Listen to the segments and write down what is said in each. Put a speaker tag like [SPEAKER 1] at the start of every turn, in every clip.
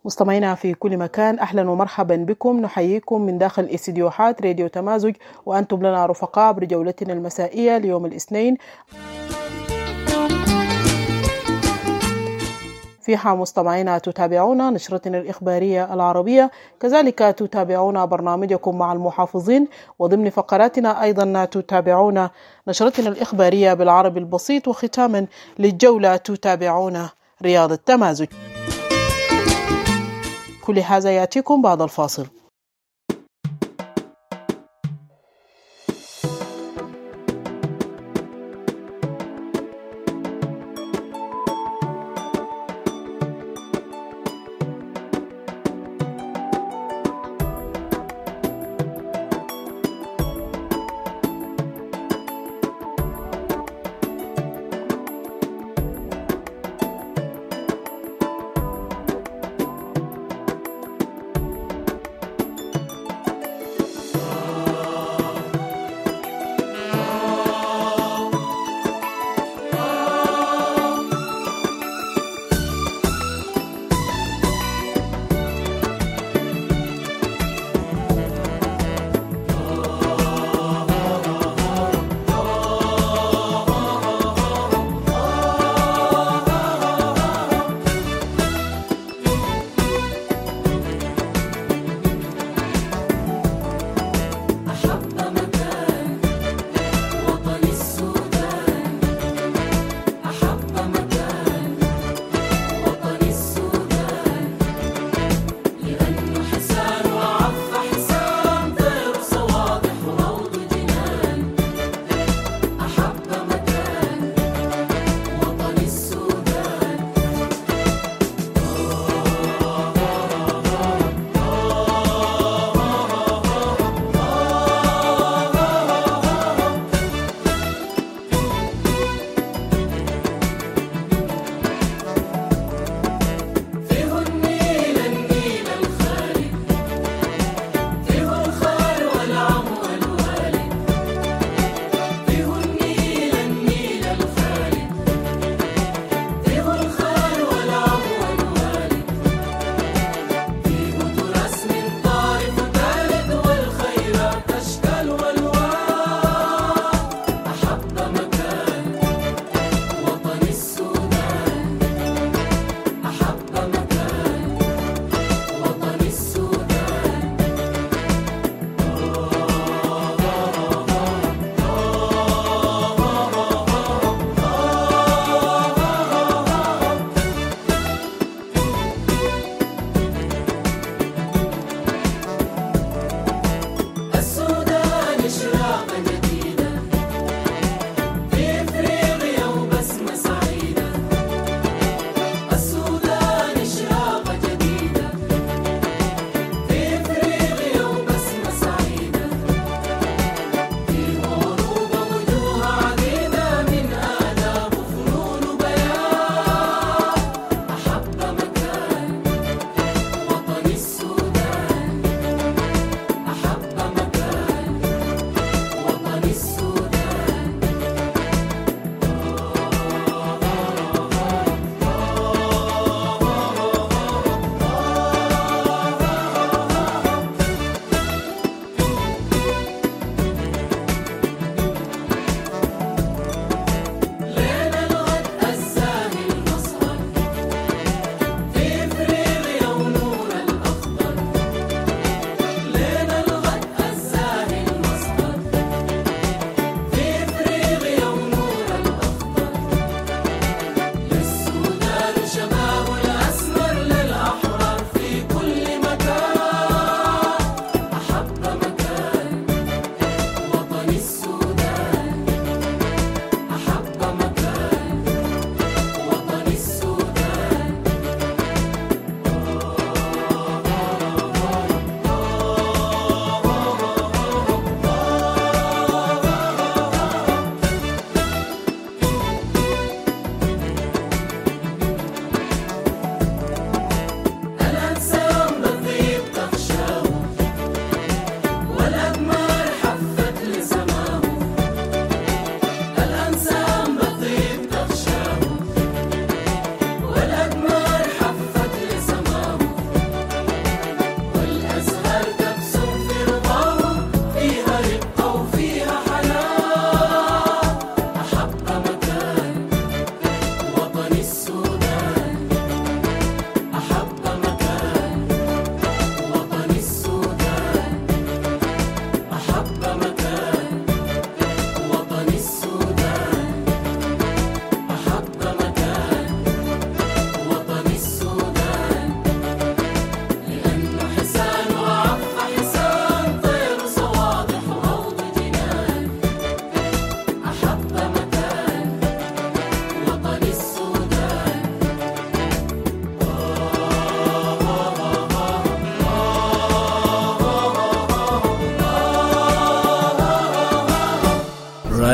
[SPEAKER 1] مستمعينا في كل مكان، أهلا ومرحبا بكم. نحييكم من داخل استديوهات راديو تمازج، وأنتم لنا رفقاء بجولتنا المسائية ليوم الاثنين. فيها مستمعينا تتابعون نشرتنا الإخبارية العربية، كذلك تتابعون برنامجكم مع المحافظين، وضمن فقراتنا أيضا تتابعون نشرتنا الإخبارية بالعربي البسيط، وختاما للجولة تتابعون رياض التمازج. كل هذا يأتيكم بعد الفاصل.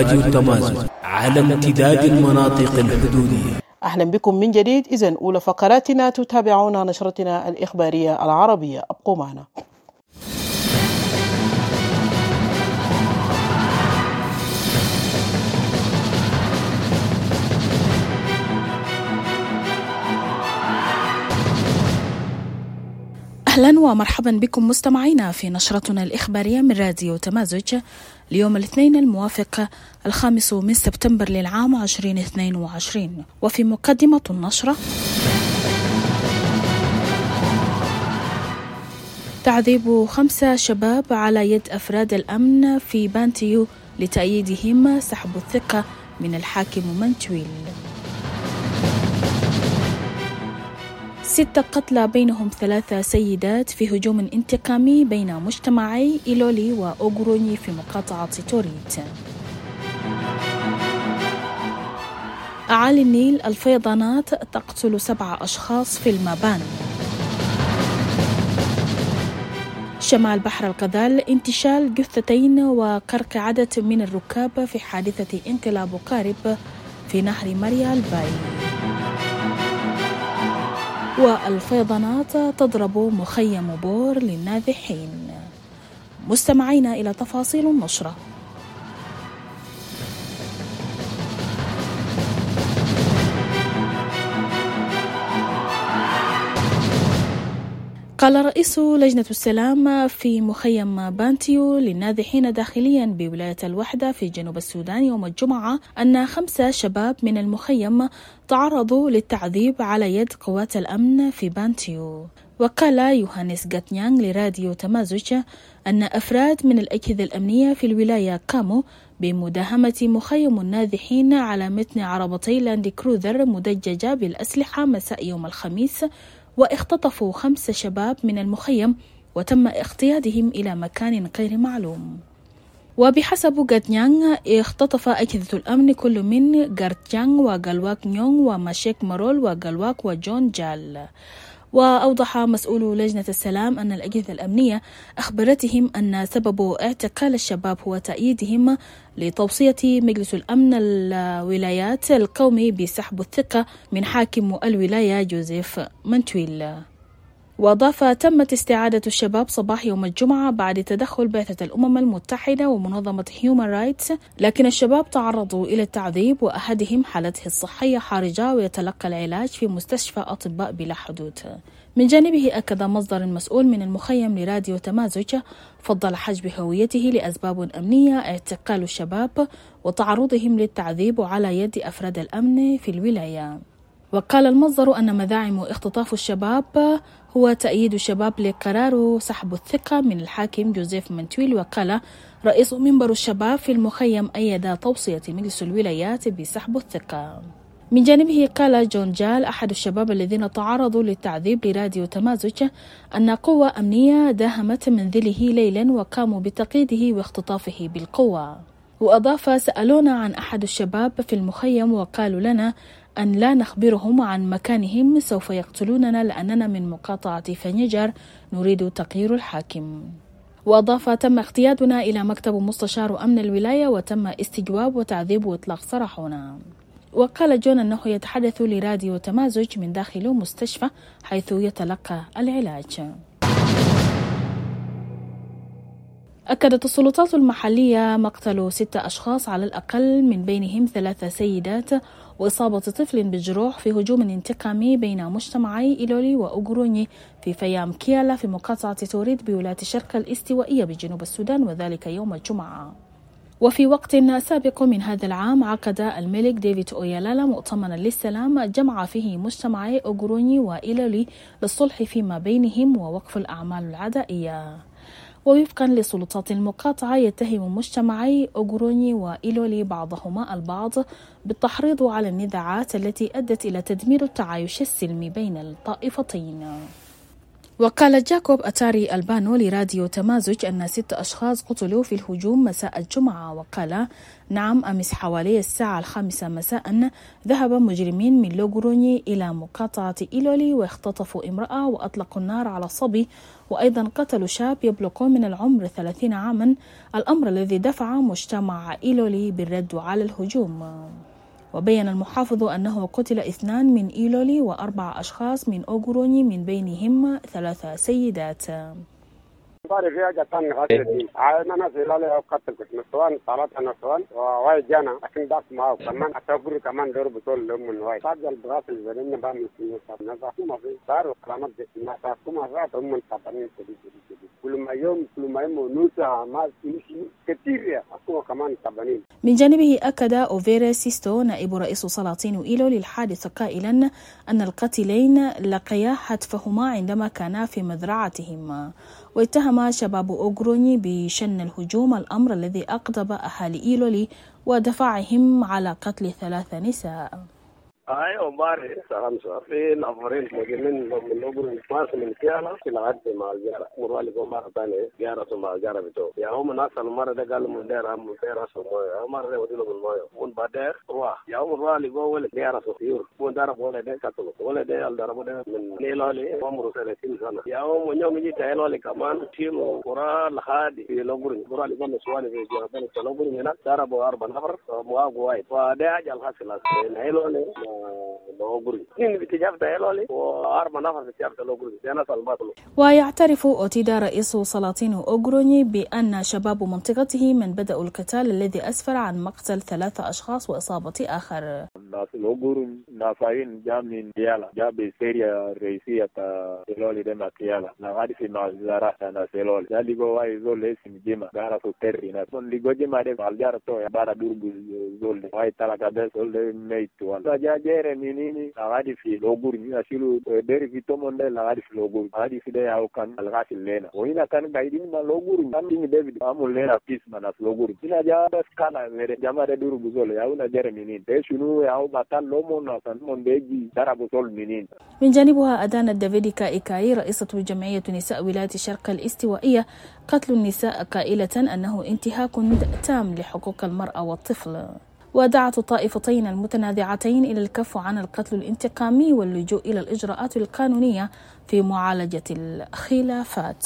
[SPEAKER 2] راديو تمازج على امتداد المناطق الحدودية.
[SPEAKER 1] أهلا بكم من جديد. إذن أولى فقراتنا تتابعون نشرتنا الإخبارية العربية، أبقوا معنا.
[SPEAKER 3] أهلا ومرحبا بكم مستمعينا في نشرتنا الإخبارية من راديو تمازج اليوم الاثنين الموافق 5 سبتمبر للعام 2022. وفي مقدمة النشرة: تعذيب 5 شباب على يد أفراد الأمن في بانتيو لتأييدهم سحب الثقة من الحاكم منتويل. 6 قتلى بينهم 3 سيدات في هجوم انتقامي بين مجتمعي إيلولي وأوغروني في مقاطعة توريت. أعالي النيل الفيضانات تقتل 7 أشخاص في المابان. شمال بحر الغزال انتشال جثتين وقرق عدد من الركاب في حادثة انقلاب قارب في نهر ماريا الباي. والفيضانات تضرب مخيم بور للنازحين. مستمعين إلى تفاصيل النشرة. قال رئيس لجنة السلام في مخيم بانتيو للنازحين داخليا بولاية الوحدة في جنوب السودان يوم الجمعة أن 5 شباب من المخيم تعرضوا للتعذيب على يد قوات الأمن في بانتيو. وقال يوهانيس غاتنيانغ لراديو تمازج أن أفراد من الأجهزة الأمنية في الولاية قاموا بمداهمة مخيم النازحين على متن عربتي لاند كروزر مدججة بالأسلحة مساء يوم الخميس، واختطفوا 5 شباب من المخيم وتم اقتيادهم إلى مكان غير معلوم. وبحسب غاتنيانغ اختطف أجهزة الأمن كل من غارتيانغ وغالواك نيونغ وماشيك مارول وغالواك وجون جال. وأوضح مسؤول لجنة السلام أن الأجهزة الأمنية أخبرتهم أن سبب اعتقال الشباب هو تأييدهم لتوصية مجلس الأمن الولايات القومي بسحب الثقة من حاكم الولاية جوزيف منتويل. وأضاف تمت استعادة الشباب صباح يوم الجمعة بعد تدخل بعثة الأمم المتحدة ومنظمة هيومان رايتس، لكن الشباب تعرضوا إلى التعذيب وأحدهم حالته الصحية حرجة ويتلقى العلاج في مستشفى أطباء بلا حدود. من جانبه أكد مصدر مسؤول من المخيم لراديو تمازج فضل حجب هويته لأسباب أمنية اعتقال الشباب وتعرضهم للتعذيب على يد أفراد الأمن في الولاية. وقال المصدر أن مداعم اختطاف الشباب هو تأييد الشباب لقرار سحب الثقة من الحاكم جوزيف منتويل. وقال رئيس منبر الشباب في المخيم أيد توصية مجلس الولايات بسحب الثقة. من جانبه قال جون جال أحد الشباب الذين تعرضوا للتعذيب لراديو تمازج أن قوة أمنية داهمت منزله ليلا وقاموا بتقييده واختطافه بالقوة. وأضاف سألونا عن أحد الشباب في المخيم وقالوا لنا أن لا نخبرهم عن مكانهم، سوف يقتلوننا لأننا من مقاطعة فنيجر نريد تغيير الحاكم. وأضاف تم اقتيادنا إلى مكتب مستشار أمن الولاية وتم استجواب وتعذيب وإطلاق سراحنا. وقال جون أنه يتحدث لراديو تمازج من داخل مستشفى حيث يتلقى العلاج. أكدت السلطات المحلية مقتل 6 أشخاص على الأقل، من بينهم 3 سيدات، وإصابة طفل بالجروح في هجوم انتقامي بين مجتمعي إيلولي وأوغروني في فيام كيالا في مقاطعة توريد بولاية الشرق الاستوائية بجنوب السودان، وذلك يوم الجمعة. وفي وقت سابق من هذا العام عقد الملك ديفيد أويلالا مؤتمرا للسلام جمع فيه مجتمعي أوغروني وإيلولي للصلح فيما بينهم ووقف الأعمال العدائية. ووفقا لسلطات المقاطعة يتهم مجتمعي أوغروني وإيلولي بعضهما البعض بالتحريض على النزاعات التي أدت إلى تدمير التعايش السلمي بين الطائفتين. وقال جاكوب أتاري ألبانو لراديو تمازج أن 6 أشخاص قتلوا في الهجوم مساء الجمعة. وقال نعم، أمس حوالي الساعة 5 مساء ذهب مجرمين من لوغوروني إلى مقاطعة إيلولي واختطفوا امرأة وأطلقوا النار على الصبي، وأيضا قتلوا شاب يبلغ من العمر 30 عاما، الأمر الذي دفع مجتمع إيلولي بالرد على الهجوم. وبين المحافظ أنه قتل 2 من إيلولي و4 أشخاص من أوغوروني، من بينهم 3 سيدات. من جانبه أكد أوفيرا سيستو نائب رئيس سلاطين إيلولي الحادث قائلا أن القاتلين لقيا حتفهما عندما كانا في مزرعتهم، واتهم شباب أوغروني بشن الهجوم، الأمر الذي أغضب أهالي إيلولي ودفعهم على قتل 3 نساء.
[SPEAKER 4] وباري خمسة في نفرين مجرمين من أوغروني ماس من كيالا في العد مع الجارة مروالي قمارة تانية جارة مع الجارة بتو يا هم ناس المرة ده قالوا من دير هم فيرا سموية هم مرة وديلو من موية من بعدين روح يا هم مروالي قوة جارة سفيور من دارب ولا ده كتلو ولا ده الدارب ده من نيلولي عمره 30 سنة يا هم من يوم يجي تايلولي كمان تيمو قرا لحد في لوغروني مروالي قام سوالي في جارة في لوغروني هناك داربوا 4 نفر مواقع وايد وده أجل حاصل نيلولي
[SPEAKER 3] ويعترف أوتيدا رئيس سلاطين أوغروني بأن شباب منطقته من بدأوا القتال الذي أسفر عن مقتل 3 أشخاص وإصابة آخر.
[SPEAKER 5] الناس الأوغروني نافعين جا من ديالا جا بسيريا رئيسية سيلولي دم كيالا نغادي في مزارع أنا سيلولي جا ليجو واي زول اسم جيما غارا سوتري ناس من ليجو جيما ده فالجار تو يا بارا دوربو زول واي تلا كده زول ميت وان جا جير منيني نغادي في الأوغروني أشيلو دير في تومون ده نغادي في الأوغروني نغادي في ده أو كان الغاش لنا وهنا كان قايدين ما الأوغروني كان دين ديفيد عمل لنا بيس ما ناس الأوغروني هنا جا بس كان غير جما ده دوربو زول يا ونا جير منين ده شنو يا أو بطل لومون ناسن من بيجي دربو زول منين.
[SPEAKER 3] من جانبها أدانت دافيديكا إيكاي رئيسة جمعية نساء ولاية الشرق الاستوائية قتل النساء قائلة أنه انتهاك تام لحقوق المرأة والطفل. ودعت الطائفتين المتنازعتين إلى الكف عن القتل الانتقامي واللجوء إلى الإجراءات القانونية في معالجة الخلافات.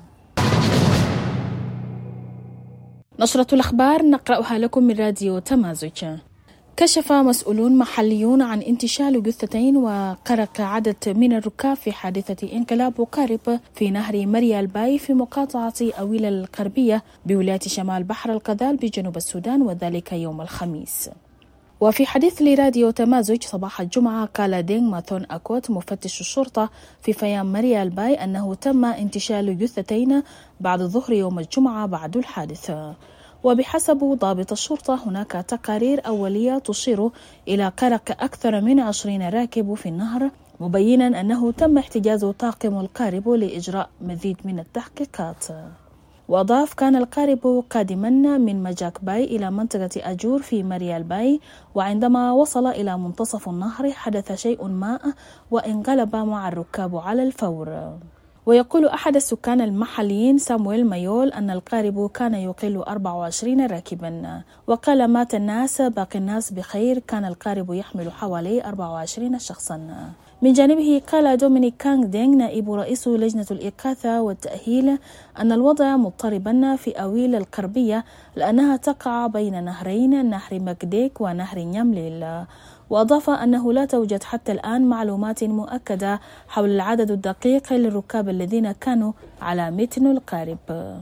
[SPEAKER 3] نشرة الأخبار نقرأها لكم من راديو تمازج. كشف مسؤولون محليون عن انتشال جثتين وقرق عدد من الركاب في حادثة انقلاب قارب في نهر مريا الباي في مقاطعة أويل القربية بولاية شمال بحر القذال بجنوب السودان، وذلك يوم الخميس. وفي حديث لراديو تمازج صباح الجمعة قال دينغ ماثون أكوت مفتش الشرطة في فيام مريا الباي أنه تم انتشال جثتين بعد ظهر يوم الجمعة بعد الحادث. وبحسب ضابط الشرطة هناك تقارير أولية تشير إلى قرق أكثر من 20 راكب في النهر، مبينا أنه تم احتجاز طاقم القارب لإجراء مزيد من التحقيقات. وأضاف كان القارب قادما من مجاك باي إلى منطقة أجور في مريا الباي، وعندما وصل إلى منتصف النهر حدث شيء ما وانقلب مع الركاب على الفور. ويقول أحد السكان المحليين سامويل مايول أن القارب كان يقل 24 راكبا، وقال مات الناس باقي الناس بخير، كان القارب يحمل حوالي 24 شخصا. من جانبه قال دومينيك كانغ دينغ نائب رئيس لجنة الإغاثة والتأهيل أن الوضع مضطربا في أويل القربية لأنها تقع بين نهرين، نهر مكديك ونهر نيامليل. وأضاف أنه لا توجد حتى الآن معلومات مؤكدة حول العدد الدقيق للركاب الذين كانوا على متن القارب.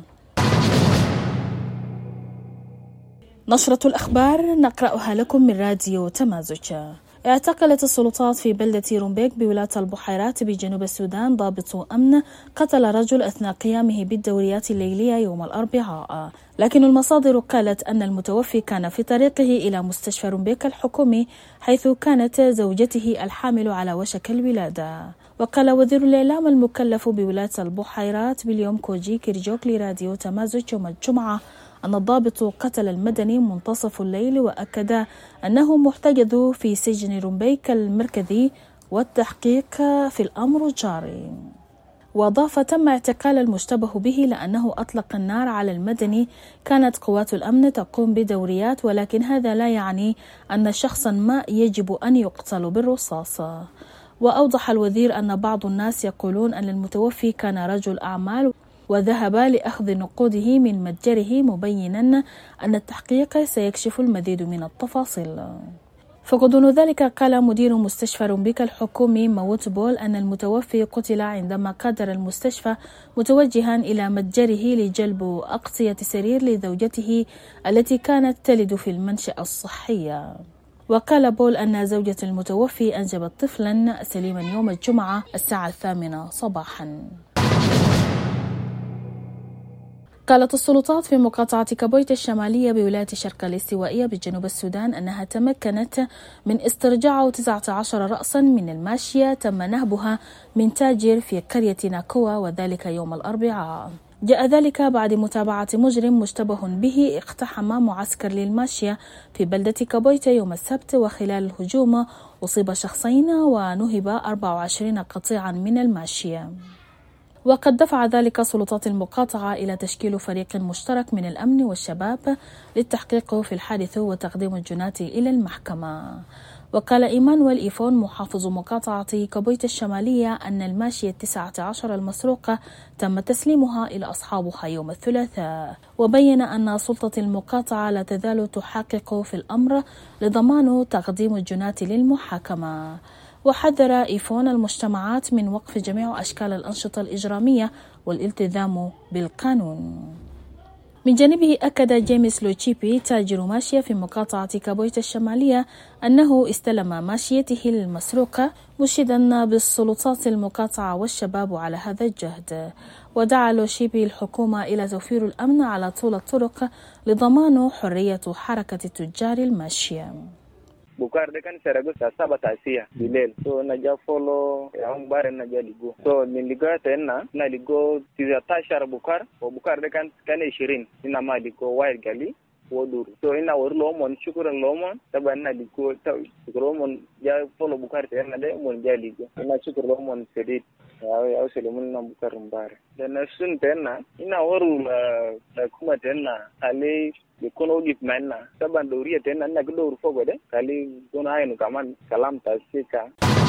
[SPEAKER 3] نشرة الأخبار نقرأها لكم من راديو تمازج. اعتقلت السلطات في بلدة رومبيك بولاية البحيرات بجنوب السودان ضابط أمن قتل رجل أثناء قيامه بالدوريات الليلية يوم الأربعاء، لكن المصادر قالت أن المتوفي كان في طريقه إلى مستشفى رومبيك الحكومي حيث كانت زوجته الحامل على وشك الولادة. وقال وزير الإعلام المكلف بولاية البحيرات باليوم كوجي كيرجوك لراديو تمازج يوم الجمعة أن الضابط قتل المدني منتصف الليل، وأكد أنه محتجز في سجن رومبيك المركزي والتحقيق في الأمر جاري. وأضاف: تم اعتقال المشتبه به لأنه أطلق النار على المدني. كانت قوات الأمن تقوم بدوريات، ولكن هذا لا يعني أن شخصا ما يجب أن يقتل بالرصاص. وأوضح الوزير أن بعض الناس يقولون أن المتوفي كان رجل أعمال وذهب لأخذ نقوده من متجره، مبينا أن التحقيق سيكشف المزيد من التفاصيل. فغضون ذلك قال مدير مستشفى رومبيكا الحكومي موت بول أن المتوفي قتل عندما قدر المستشفى متوجها إلى متجره لجلب أغطية سرير لزوجته التي كانت تلد في المنشأة الصحية. وقال بول أن زوجة المتوفي أنجبت طفلا سليما يوم الجمعة الساعة 8 صباحا. قالت السلطات في مقاطعة كابويتا الشمالية بولاية الشرق الاستوائية بجنوب السودان أنها تمكنت من استرجاع 19 رأسا من الماشية تم نهبها من تاجر في قرية ناكوا، وذلك يوم الأربعاء. جاء ذلك بعد متابعة مجرم مشتبه به اقتحم معسكر للماشية في بلدة كابويتا يوم السبت، وخلال الهجوم أصيب شخصين ونهب 24 قطيعا من الماشية. وقد دفع ذلك سلطات المقاطعة إلى تشكيل فريق مشترك من الأمن والشباب للتحقيق في الحادث وتقديم الجنات إلى المحكمة. وقال إيمانويل إيفون محافظ مقاطعة كابويتا الشمالية أن الماشية 19 المسروقة تم تسليمها إلى أصحابها يوم الثلاثاء، وبين أن سلطة المقاطعة لا تزال تحقق في الأمر لضمان تقديم الجنات للمحاكمة. وحذر إيفون المجتمعات من وقف جميع أشكال الأنشطة الإجرامية والالتزام بالقانون. من جانبه أكد جيمس لوتشيبي تاجر ماشية في مقاطعة كابويتا الشمالية أنه استلم ماشيته المسروقة، مشيدا بالسلطات المقاطعة والشباب على هذا الجهد. ودعا لوتشيبي الحكومة إلى توفير الأمن على طول الطرق لضمان حرية حركة تجار الماشية.
[SPEAKER 5] Bukar de kan serago sa sabata sia bilel so na ja follow ang bare na ja ligo so ni ligo tena na ligo tiza tashar Bukar o Bukar de kan 20 ina ma ligo wire gali wodur so ina wor lomon shukuran lomon taban na ligo ta lomon ja follow Bukar tena de mon ja ligo ina shukur lomon sedit ya selemun na Bukar mbare dan sun tena ina woru la kuma tena ale kono git manna saban doriya tena na gdor fogo de kali gona hayno kaman kalam tasika.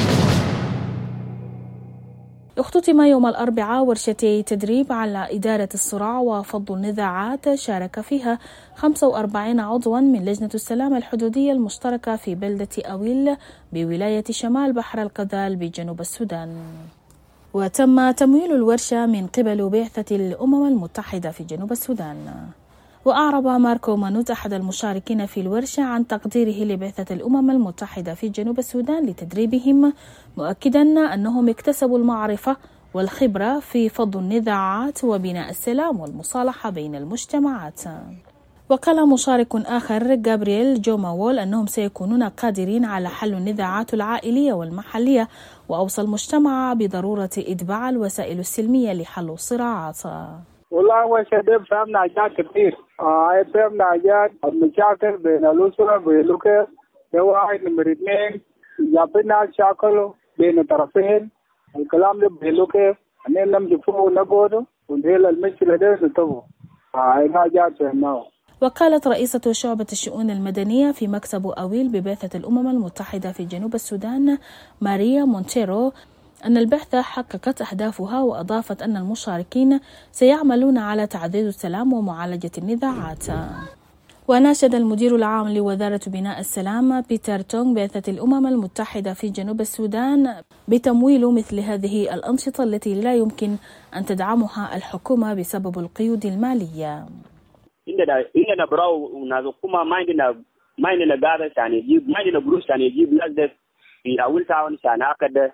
[SPEAKER 3] اختتم يوم الأربعاء ورشتي تدريب على إدارة الصراع وفض النزاعات شارك فيها 45 عضوا من لجنة السلام الحدودية المشتركة في بلدة أويل بولاية شمال بحر القذال بجنوب السودان. وتم تمويل الورشة من قبل بعثة الأمم المتحدة في جنوب السودان. وأعرب ماركو مانوت أحد المشاركين في الورشة عن تقديره لبعثة الأمم المتحدة في جنوب السودان لتدريبهم، مؤكدا أنهم اكتسبوا المعرفة والخبرة في فض النزاعات وبناء السلام والمصالحة بين المجتمعات. وقال مشارك آخر جابرييل جوماوول أنهم سيكونون قادرين على حل النزاعات العائلية والمحلية، وأوصى المجتمع بضرورة إتباع الوسائل السلمية لحل الصراعات.
[SPEAKER 6] والله هو شباب فهمنا حاجات كتير فهمنا حاجات المشاكل بين الأسرة بيلوكا واحد نمبر 2 جابنا شاكله بين الطرفين الكلام ده بيلوكا أننا نمشي فوق نقوله ونحل المشكلة ده نتوه هاي حاجات فهمناها.
[SPEAKER 3] وقالت رئيسة شعبة الشؤون المدنية في مكتب أويل ببعثة الأمم المتحدة في جنوب السودان ماريا مونتيرو أن البعثة حققت أهدافها، وأضافت أن المشاركين سيعملون على تعزيز السلام ومعالجة النزاعات. وناشد المدير العام لوزارة بناء السلام بيتر تونغ بعثة الأمم المتحدة في جنوب السودان بتمويل مثل هذه الأنشطة التي لا يمكن أن تدعمها الحكومة بسبب القيود المالية.
[SPEAKER 7] إننا براو نازقوما ما إننا قاعدة يعني يجيب ما إننا بروس يعني يجيب ناس في أول ساعة عشان أكد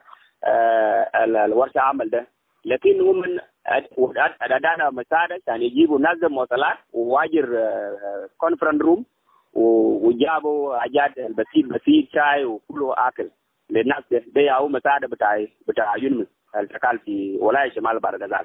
[SPEAKER 7] الورشة عمل ده، لكن هم أدانا مساعدة يعني يجيبوا ناس مواصلات وواجر كونفرنس روم وجابوا حاجات بسيط شاي وكله أكل للناس ده ياو مساعدة بتاع يونس التكال في ولاية شمال بحر الغزال.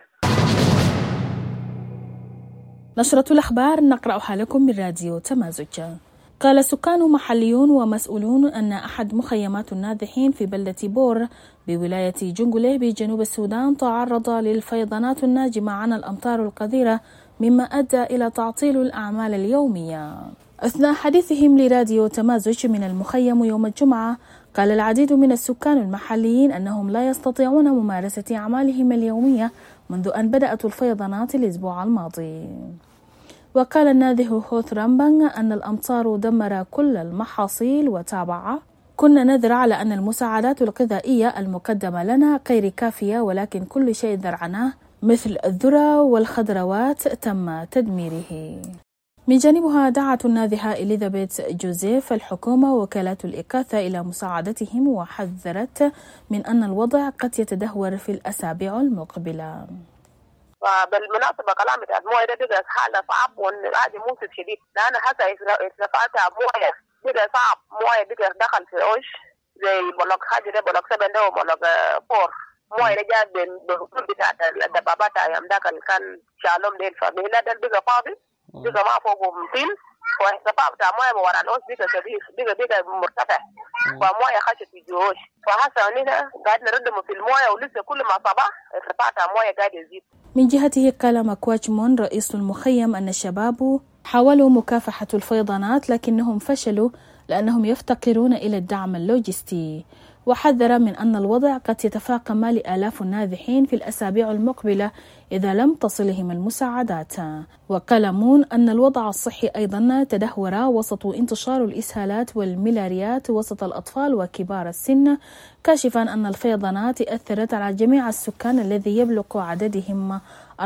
[SPEAKER 3] نشرة الأخبار نقرأها لكم من راديو تمازج. قال سكان محليون ومسؤولون أن أحد مخيمات النازحين في بلدة بور بولاية جنجله بجنوب السودان تعرض للفيضانات الناجمة عن الأمطار الغزيرة مما أدى إلى تعطيل الأعمال اليومية. أثناء حديثهم لراديو تمازج من المخيم يوم الجمعة، قال العديد من السكان المحليين أنهم لا يستطيعون ممارسة أعمالهم اليومية منذ أن بدأت الفيضانات الأسبوع الماضي. وقال النازح هوث رامبان أن الأمطار دمر كل المحاصيل، وتابع: كنا نذر على أن المساعدات الغذائية المقدمة لنا غير كافية، ولكن كل شيء زرعناه مثل الذرة والخضروات تم تدميره. من جانبها دعت النازحة إليزابيث جوزيف الحكومة ووكالات الإغاثة إلى مساعدتهم، وحذرت من أن الوضع قد يتدهور في الأسابيع المقبلة.
[SPEAKER 8] بالمناسبة كلام بتاع المويه ده بقى حالة صعب وهذا موسم شديد، لأن حتى ارتفاعات مويه بقى صعب، مويه بقى دخل في عش زي بلوك حاجة ده بلوك 7 ده وبلوك 4، مويه ده جاب بالخطوط بتاعت الدبابات أيام ذاك اللي كان شالهم ديل، فبهلا ده بقى فاضي بقى ما فوقهم طين، وارتفاع بتاع مويه ورا العش بقى كبير، بقى مرتفع، فمويه خشت في الجوش، فهسه هنا قاعد نردم في المويه، ولسه كل ما صباح ارتفاع بتاع مويه قاعد يزيد.
[SPEAKER 3] من جهته قال مكواج مون رئيس المخيم أن الشباب حاولوا مكافحة الفيضانات لكنهم فشلوا لأنهم يفتقرون إلى الدعم اللوجستي، وحذر من أن الوضع قد يتفاقم لآلاف النازحين في الأسابيع المقبلة إذا لم تصلهم المساعدات. وقال مون أن الوضع الصحي أيضا تدهور وسط انتشار الإسهالات والملاريات وسط الأطفال وكبار السن، كاشفا أن الفيضانات أثرت على جميع السكان الذي يبلغ عددهم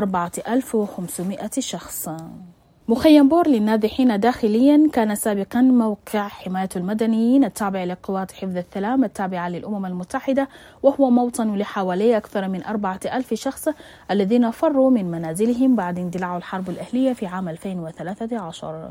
[SPEAKER 3] 4500 شخص. مخيم بور للنازحين داخليا كان سابقا موقع حماية المدنيين التابع لقوات حفظ السلام التابعة للأمم المتحدة، وهو موطن لحوالي أكثر من 4000 شخص الذين فروا من منازلهم بعد اندلاع الحرب الأهلية في عام 2013.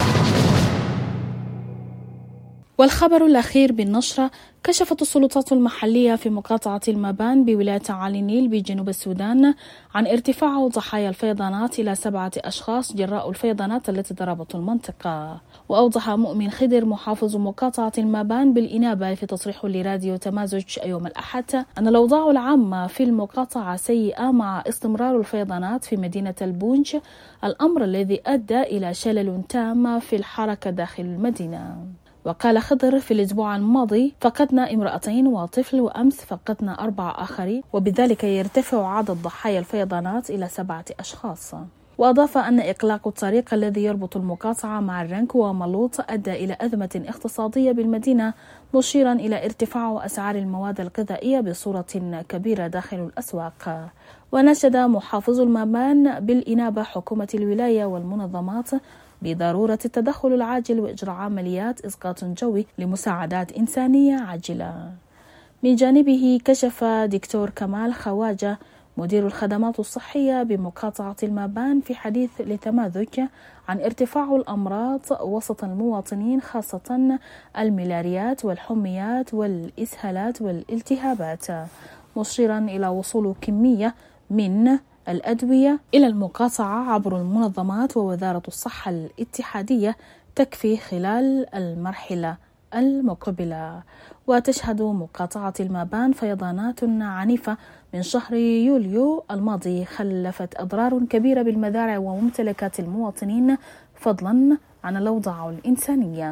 [SPEAKER 3] والخبر الأخير بالنشرة: كشفت السلطات المحلية في مقاطعة المبان بولاية عالي النيل بجنوب السودان عن ارتفاع ضحايا الفيضانات إلى 7 أشخاص جراء الفيضانات التي ضربت المنطقة. وأوضح مؤمن خضر محافظ مقاطعة المبان بالإنابة في تصريح لراديو تمازج يوم الأحد أن الأوضاع العامة في المقاطعة سيئة مع استمرار الفيضانات في مدينة البونج، الأمر الذي أدى إلى شلل تام في الحركة داخل المدينة. وقال خضر: في الأسبوع الماضي فقدنا 2 وطفل، وأمس فقدنا 4 آخرين، وبذلك يرتفع عدد ضحايا الفيضانات إلى 7 أشخاص. وأضاف أن إغلاق الطريق الذي يربط المقاطعة مع الرنك وملوط أدى إلى أزمة اقتصادية بالمدينة، مشيرا إلى ارتفاع أسعار المواد الغذائية بصورة كبيرة داخل الأسواق. ونشد محافظ المبان بالإنابة حكومة الولاية والمنظمات بضرورة التدخل العاجل وإجراء عمليات إسقاط جوي لمساعدات إنسانية عاجلة. من جانبه كشف دكتور كمال خواجة مدير الخدمات الصحية بمقاطعة المبان في حديث لتمازج عن ارتفاع الأمراض وسط المواطنين، خاصة الملاريات والحميات والإسهالات والالتهابات، مشيرا إلى وصول كمية من الأدوية إلى المقاطعة عبر المنظمات ووزارة الصحة الاتحادية تكفي خلال المرحلة المقبلة. وتشهد مقاطعة المبان فيضانات عنيفة من شهر يوليو الماضي خلفت أضرار كبيرة بالمزارع وممتلكات المواطنين، فضلا عن الأوضاع الإنسانية.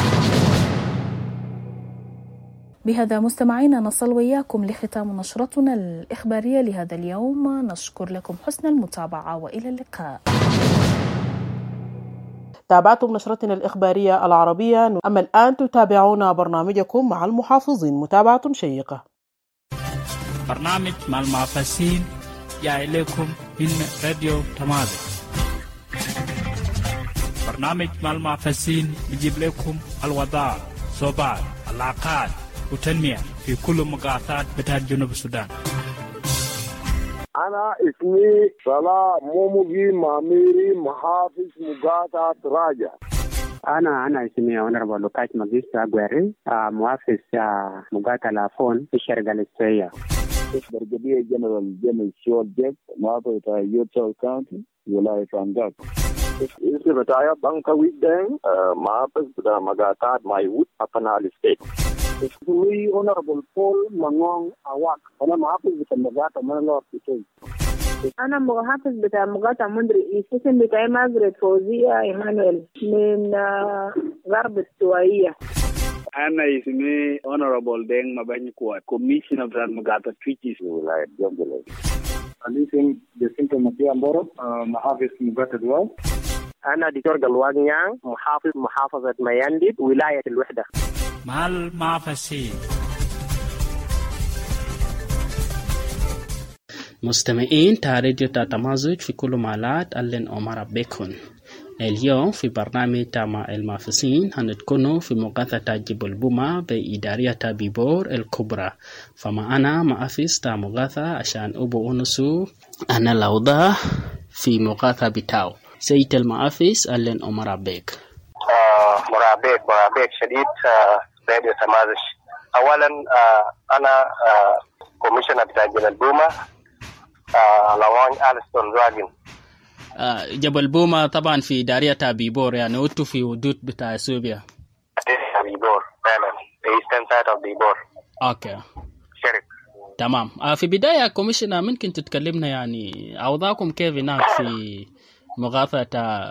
[SPEAKER 3] بهذا مستمعينا نصل وإياكم لختام نشرتنا الإخبارية لهذا اليوم. نشكر لكم حسن المتابعة وإلى اللقاء.
[SPEAKER 1] تابعتم نشرتنا الإخبارية العربية، أما الآن تتابعون برنامجكم مع المحافظين. متابعة شيقة.
[SPEAKER 2] برنامج مع المحافظين جاء إليكم من راديو تمازج. برنامج مع المحافظين يجيب لكم الوضع، صوبات، العلاقات وتنمية في كل مقاطعات بتاع جنوب السودان.
[SPEAKER 9] أنا اسمي صلاح موموغي ماميري، محافظ مقاطعة راجع.
[SPEAKER 10] أنا اسمي هونربل لوكاس ماجيستا أغويري، محافظ مقاطعة لافون في الشرق الاستوائية.
[SPEAKER 9] برغبية جنرال جيمس شول جيب، محافظ يوتشال كاونتي، ولاية فانجاك. Isi betaya bangka wideng maafis beda magatat maiwut apanali state.
[SPEAKER 6] We Honorable Paul Mangong Awak. Ana maafis beta magata manalo kitoi.
[SPEAKER 11] أنا محافظ بتاع مقاطعة مندري اسم بتاعي ماجريت فوزية إيمانويل من غرب السوائية.
[SPEAKER 12] أنا اسمي Honorable Deng Mabany Kuat, Commissioner بتاع مقاطعة تويتشيس
[SPEAKER 9] ولاية جنجلة.
[SPEAKER 6] أنا اسمي جسنتو مكي أمبورو محافظ مقاطعة دواو.
[SPEAKER 13] أنا دكتور قلوان يان محافظة ميانديد ولاية الوحدة.
[SPEAKER 2] مع المعفسين.
[SPEAKER 14] مستمعين راديو تمازج في كل مالات ألين عمر بيكون. اليوم في برنامج مع المعفسين هنتكونوا في مغاثة جبل بوما بإدارية بيبور الكبرى. فما أنا معفس مغاثة عشان أبو أنسو أنا الأوضاع في مغاثة بتاعو. سيد المعفس ألين عمر بيك.
[SPEAKER 15] مرابيك شديد راديو تمازج. أولا أنا كوميشنر بتاع جبل بوما لوان ألستون راجن.
[SPEAKER 14] جبل بوما طبعا في إدارية بيبور يعني وتو في حدود بتاع سوريا.
[SPEAKER 15] بيبور فعلا the eastern side of بيبور.
[SPEAKER 14] اوكي.
[SPEAKER 15] شرق.
[SPEAKER 14] تمام. في بداية كوميشنر ممكن تتكلمنا يعني أوضاعكم كيف هناك في مغاثة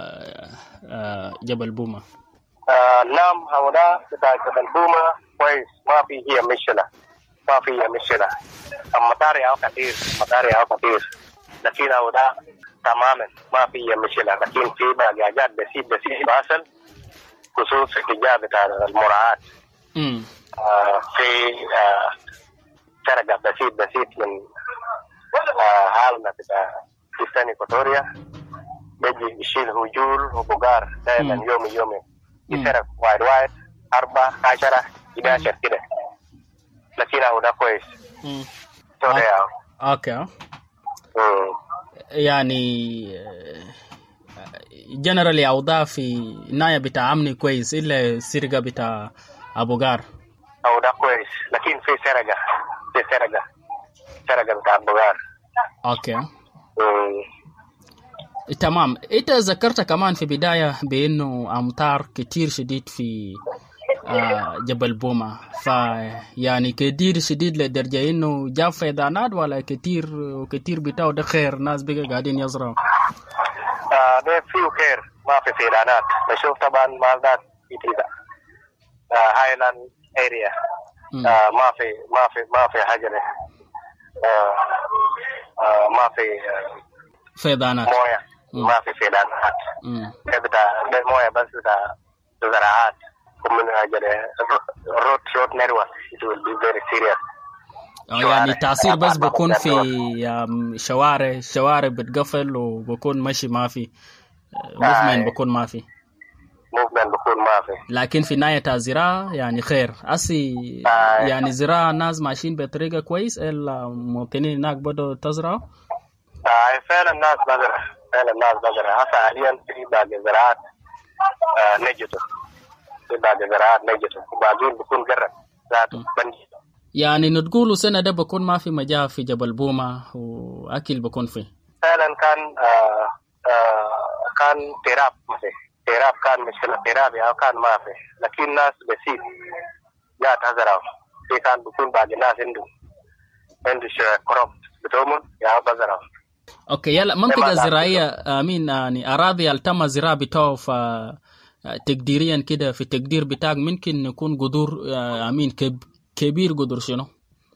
[SPEAKER 14] جبل بوما؟
[SPEAKER 15] نعم أوضاع بتاع جبل بوما كويس ما في هي مشكلة. مطاري أو كثير لكن أوضاع تماما ما في مشكلة لكن في حاجات بسيط باصل خصوص اتجاه بتاع المراعاة في سرقة بسيط من حالنا بتاع إيسترن إكواتوريا بيجي يشيل هجول وبقار دائما يومي يسرق وايد 4 10 11 كده لكن أوضاع كويس.
[SPEAKER 14] اوكي. يعني جنرالي أوضاع في نايا بتاع أمني كويس إلا سرقة بتاع أبو غار
[SPEAKER 15] أوضاع كويس لكن في سرقة بتاع أبو غار.
[SPEAKER 14] أوكي. تمام. إنت ذكرت كمان في بداية بأنه أمطار كتير شديد في جبل بوما يعني كتير شديد لدرجة إنه جاب فيضانات ولا كتير بتاعه ده خير ناس بقى قاعدين يزرعوا.
[SPEAKER 15] ده فيه خير ما في فيضانات بشوف طبعا مالدات هايلاند اريا ما في حجر ما في
[SPEAKER 14] فيضانات
[SPEAKER 15] ما في فيضانات ده مويه بس بتاع زراعات ومن أجل road network it will be very serious.
[SPEAKER 14] يعني التعصير بس بكون في شوارع بتقفل وبكون ماشي ما في موفمنت بكون ما في لكن في نهاية الزراعة يعني خير أصي يعني زراعة الناس ماشيين بطريقة كويس المواطنين هناك بدوا تزرعوا.
[SPEAKER 15] فعلا الناس بزرع هسه حاليا في باقي زراعات نجته بعد زراعات نجته وبعدين بكون قرب ذاته بنجي.
[SPEAKER 14] يعني نتقولوا سنة ده بكون ما في مجال في جبل بوما وأكل بكون فيه.
[SPEAKER 15] فعلا كان تراب كان مشكلة تراب أو كان ما في لكن ناس بسيط جات هزرعوا في كان بكون بعد الناس عنده كروب بتومن يا بزرعوا.
[SPEAKER 14] أوكي يلا منطقة زراعية أمين يعني أراضي التم زراعة بتاعه تقديريا كده في التقدير بتاعك ممكن يكون قدور أمين كبير قدر شنو؟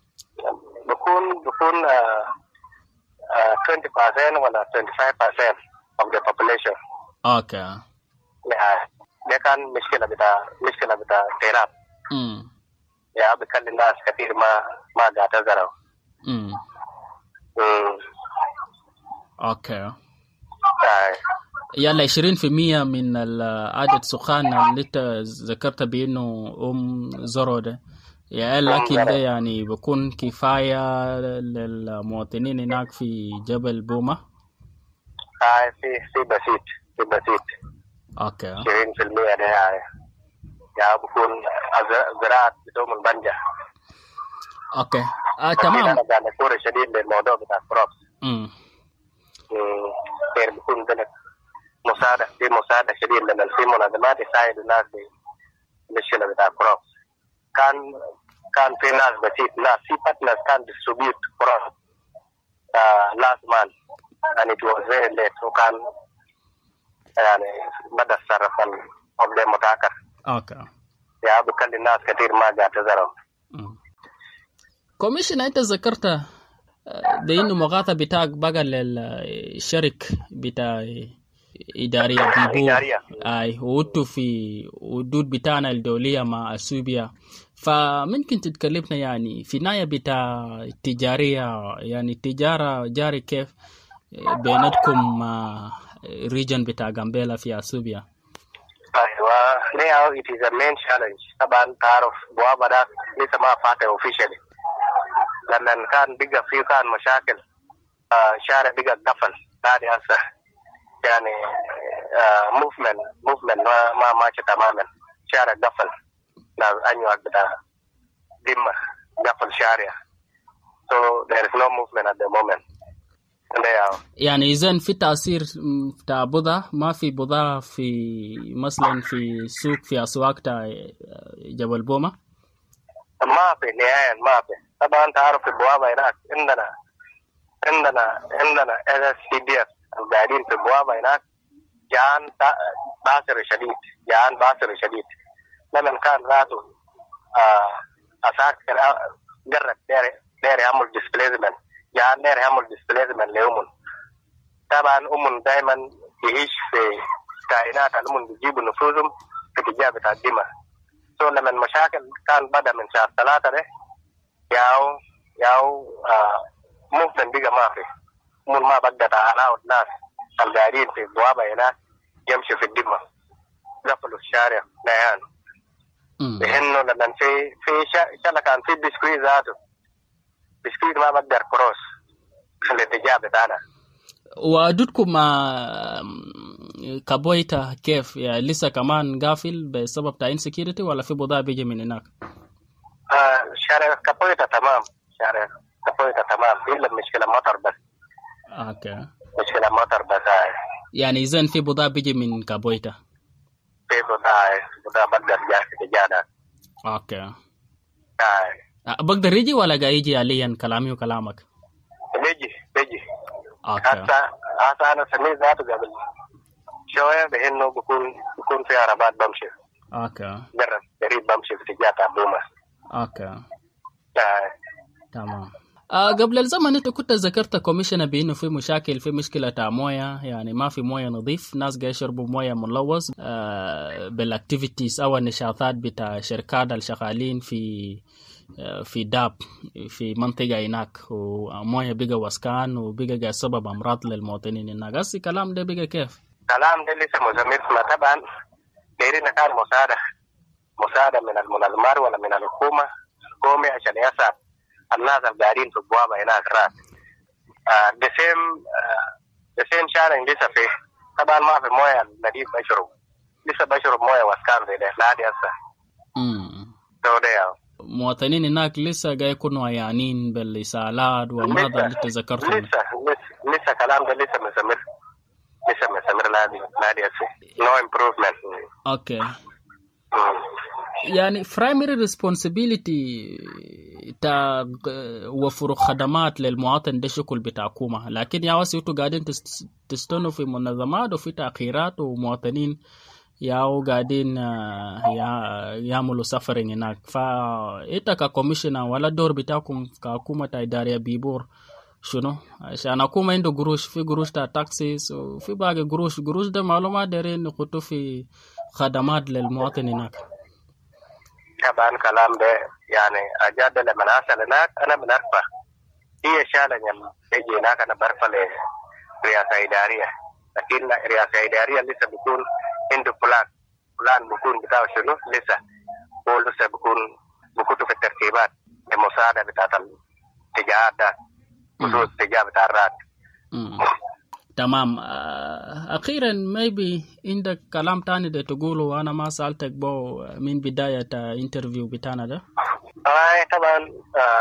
[SPEAKER 15] بكون 20% ولا 25% of the population.
[SPEAKER 14] اوكي.
[SPEAKER 15] ده كان مشكلة بتاع تراب. يا بكل الناس كثير ما قاعد تزرعوا.
[SPEAKER 14] اوكي. يلا 20% من عدد السكان اللي انت ذكرت بانه زرعوا ده يا الاكل ده يعني بيكون كفايه للمواطنين هناك في جبل بوما.
[SPEAKER 15] في بسيط.
[SPEAKER 14] اوكي.
[SPEAKER 15] 20% ده يا بكون زراعه بدون البنجة.
[SPEAKER 14] اوكي. تمام.
[SPEAKER 15] انا قاعد اكون شديد للموضوع بتاع الكروبس. غير بكون بلد مساعدة شديد لأن في منظمات يساعد الناس بالمشكلة بتاع كروب. كان في ناس بسيط ناس في partners كان distribute كروب last month and it was very late وكان يعني بدأ الصرف الأبدأ متأخر. يا بكل الناس كثير ما جاء تزرعوا.
[SPEAKER 14] كوميشن أنت ذكرت بأنه مغاثة بتاعك بقى للشرك بتاع إدارية بيبو أي ووتو في ودود بتاعنا الدولية مع أثيوبيا، فممكن تتكلمنا يعني في نهاية بتاع التجارية يعني التجارة جاري كيف بيناتكم ريجن بتاع غامبيلا في أثيوبيا؟
[SPEAKER 15] أيوة now it is a main challenge. طبعا تعرف بوابة ده لسه ما فاتح officially لأن كان بقى فيه كان مشاكل شارع بقى قفل بعد هسه يعني movement ما ماشي تماما شارع قفل ناس أنواع بتاع دمة قفل شارع so there is no movement at the moment.
[SPEAKER 14] يعني إذن في تأثير بتاع بضاعة ما في بضاعة في مثلا في سوق في أسواق تاع جبل بوما
[SPEAKER 15] ما في نهائيا ما في. طبعا تعرف في البوابة هناك عندنا SSCDF القاعدين في البوابة هناك جان باصر شديد لمن كان ذاته أساكر جرد دير يعمل displacement جان دير يعمل displacement لأمون. طبعا أمون دايما يعيش في كائنات الأمون بيجيبوا نفوذهم في تجابة الدماء. لما المشاكل كان بدأ من شهر 3 ده ياو ممكن بيجا ما في مول ما بقى تعالى الناس القاعدين في البوابة هناك يمشي في الدماء قفلوا الشارع نيان لأنه لما في شلا كان في بسكويت ذاته بسكويت ما بقدر كروس في الاتجاه بتاعنا.
[SPEAKER 14] وعدودكم مع كابويتا كيف يعني لسه كمان قافل بسبب تعين سكيورتي ولا في بضاعة بيجي من هناك؟
[SPEAKER 15] شارع كابويتا تمام إلا المشكلة مطر بس. مشكلة مطر بس
[SPEAKER 14] يعني إذن في بضاعة بيجي من كابويتا؟
[SPEAKER 15] في بضاعة بقدر جاء في تجانا.
[SPEAKER 14] بقدر يجي ولا قا يجي عليا كلامي وكلامك؟
[SPEAKER 15] بيجي هسا أنا سميت ذاته قبل شوية بأنه بكون في عربات بمشي جرب قريب بمشي في تجاه عبومة.
[SPEAKER 14] تمام. قبل الزمن انت كنت ذكرت كوميشنر بانه في مشاكل في مشكله تاع مويه يعني ما في مويه نظيف ناس جاي يشربوا مويه ملوث بالاكتيفيتيز او النشاطات بتاع شركات الشغالين في داب في منطقه هناك ومويه بقى وسكان وبقى جاي سبب امراض للمواطنين هناك. هسه الكلام ده بقى كيف؟
[SPEAKER 15] الكلام ده لسه مزمر طبعا دايرين كان مساعده من المنظمات ولا من الحكومه عشان يساعد الناس القاعدين في البوابة هناك راك the same challenge لسه فيه. طبعا ما في موية نظيف لسه بشرب موية واسكان زي ده لحد هسه.
[SPEAKER 14] مواطنين هناك لسه جاي يكونوا عيانين بالإسهالات وأمراض اللي تذكرتهم.
[SPEAKER 15] لسه كلام ده لسه مستمر لحد هسه no improvement.
[SPEAKER 14] يعني primary responsibility تا وفر خدمات للمواطن ده شكل بتاعكوما لكن يا واسيتو قاعدين تستنوا في منظمات وفي تأخيرات ومواطنين ياو قاعدين يعملوا سفرين هناك. فإنت ككوميشنر ولا الدور بتاعكم كحكومة إدارية بيبور شنو عشان حكومة عنده قروش في قروش تاع تاكسيس وفي باقي قروش ده معلومات دارين نخطو في خدمات للمواطن هناك.
[SPEAKER 15] طبعا كلام ده يعني أجاد لما أسأل هناك أنا بنعرفه هي شالن يجي هناك أنا بعرفه لرئاسة إدارية لكن رئاسة إدارية لسه بيكون عنده بلان بيكون بتاعه شنو لسه هو لسه بيكون في الترتيبات المساعدة بتاعت الاتجاهات ده خصوص اتجاه بتاع الرات.
[SPEAKER 14] تمام. أخيرا maybe عندك كلام تاني ده تقوله أنا ما سألتك بو من بداية انترفيو بتاعنا ده؟
[SPEAKER 15] طبعا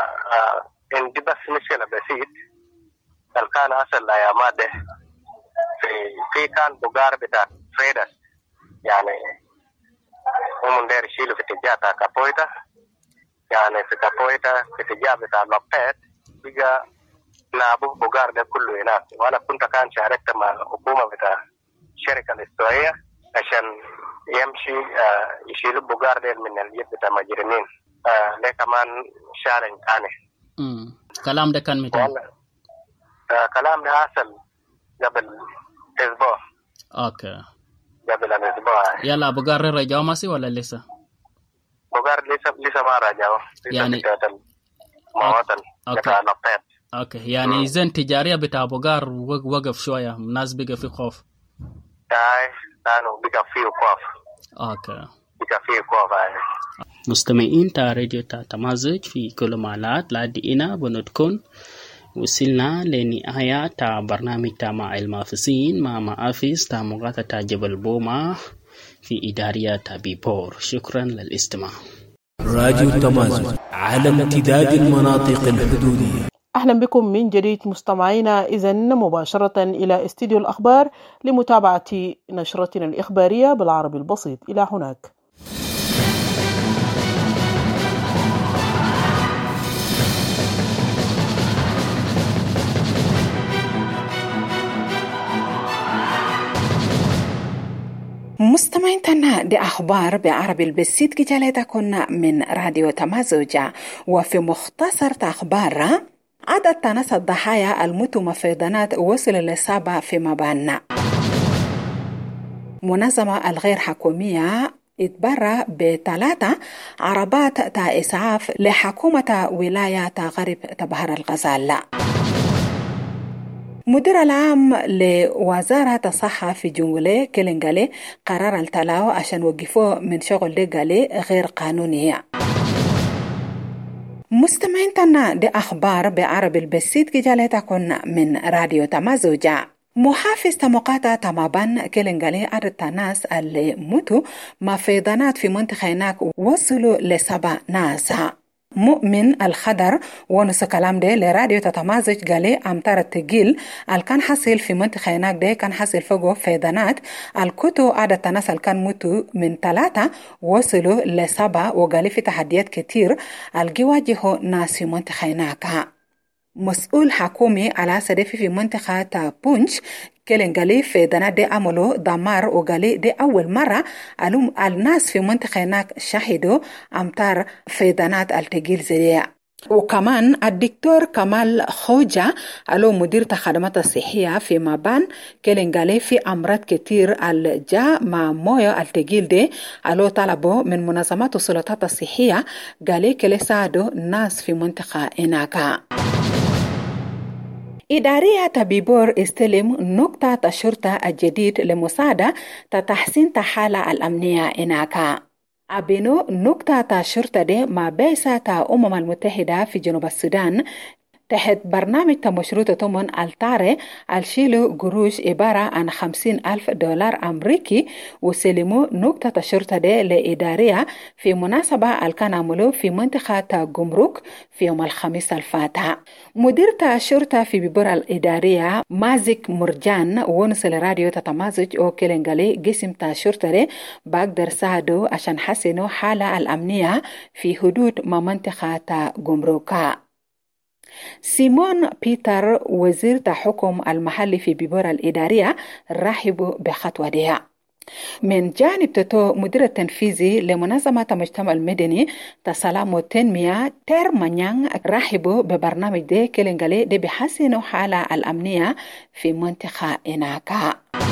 [SPEAKER 15] عندي بس مشكلة بسيط كان أصل الأيامات ده في كان بقار بتاع تريدرز يعني هم داير يشيلوا في اتجاه كابويتا يعني في كابويتا في اتجاه بتاع لوبيت بقى نابو بقار ده كله هناك. وانا كنت كان شاركت مع الحكومه بتاع الشركه الاستوائيه عشان يمشي يشيلوا بقار ده من اليد بتاع مجرمين. ده كمان شارع ثاني.
[SPEAKER 14] كلام ده كان متى؟
[SPEAKER 15] كلام ده حصل قبل اسبوع.
[SPEAKER 14] اوكي.
[SPEAKER 15] قبل الاسبوع.
[SPEAKER 14] يلا بقار رجعوا ماسي ولا لسه؟
[SPEAKER 15] بقار لسه ما رجعوا.
[SPEAKER 14] يعني
[SPEAKER 15] مواطن بتاع لوبيت.
[SPEAKER 14] اوكي يعني إذن تجارية بتاع بقار وقف شوية الناس بقى في خوف.
[SPEAKER 15] كانوا بقى فيه خوف.
[SPEAKER 14] اوكي.
[SPEAKER 15] بقى فيه خوف.
[SPEAKER 14] مستمعين تا راديو تا تمازج في كل مالات لدينا بنتكون وصلنا لنهاية تا برنامج تا مع المافسين مع مافس تا مغاثة تا جبل بوما في إدارية تا بيبور. شكرا للاستماع.
[SPEAKER 16] راديو تمازج على امتداد المناطق الحدودية.
[SPEAKER 1] أهلا بكم من جديد مستمعينا إذن مباشرة إلى استديو الأخبار لمتابعة نشرتنا الإخبارية بالعربي البسيط. إلى هناك.
[SPEAKER 17] مستمعين تنا دي أخبار بعربي البسيط كجالتكن من راديو تمازوجة. وفي مختصر أخبار عدد تناس الضحايا الموتوا مفيدانات وصل ل7 في مبانا. منظمة الغير حكومية اتبرع ب3 عربات تا إسعاف لحكومة ولاية غرب بحر الغزال. مدير العام لوزارة الصحة في جنجولي كيلنغالي قرر التلاو عشان وقفوه من شغل دقالي غير قانونية. مستمعين تنا دي أخبار بعربي البسيط كجالتكن من راديو تمازوجة. محافظ تمقاطع تمابان كيلنغالي عدد الناس اللي موتوا مفيدانات في منطقة هناك وصلوا ل7 ناس. مؤمن الخضر ونص كلام ده لراديو تتمازج قالي أمطار التقيل كان حصل في منطقة هناك ده كان حصل فوقه فيضانات الكتو عدد الناس كان موتوا من 3 وصلوا ل7 وقالي في تحديات كتير الجواجه ناس في منطقة هناك. مسؤول حكومي على سدفي في منطقة بونش كيلنغالي في دنا دي عملوا دمار وقالي دي أول مرة الناس في منطقة هناك شاهدوا أمطار فيضانات التقيل زريع. وكمان الدكتور كمال خوجة ألو مدير الخدمات الصحية في مابان كيلنغالي في أمراض كتير الجا مع مويو التقيل دي ألو طلبوا من منظمات السلطات الصحية قالي كلي ساعدوا ناس في منطقة هناك. إدارية بيبور استلم نقطة الشرطة الجديد لمساعدة تحسين الحالة الأمنية هناك. أبينو نقطة الشرطة دي مع بعثة الأمم المتحدة في جنوب السودان تحت برنامج مشروط تمن التاري الشيلو قروش عبارة عن $50,000 أمريكي وسلموا نقطة الشرطة دي لإدارية في مناسبة كان عملوا في منطقة جمرك في يوم الخميس الفاتح. مديرة الشرطة في بيبور الإدارية مازك مرجان ونصل راديو تتمازج أو كيلنغالي قسم الشرطة دي بقدر ساعدوا عشان حسنوا حالة الأمنية في حدود منطقة جمرك. سيمون بيتر وزير الحكم المحلي في بيبور الإدارية رحبوا بخطوة دي. من جانب تتو مدير التنفيذي لمنظمة المجتمع المدني تسلام والتنمية تير مانيان رحبوا ببرنامج دي كيلنغالي دي بحسنوا حالة الأمنية في منطقة إناكا.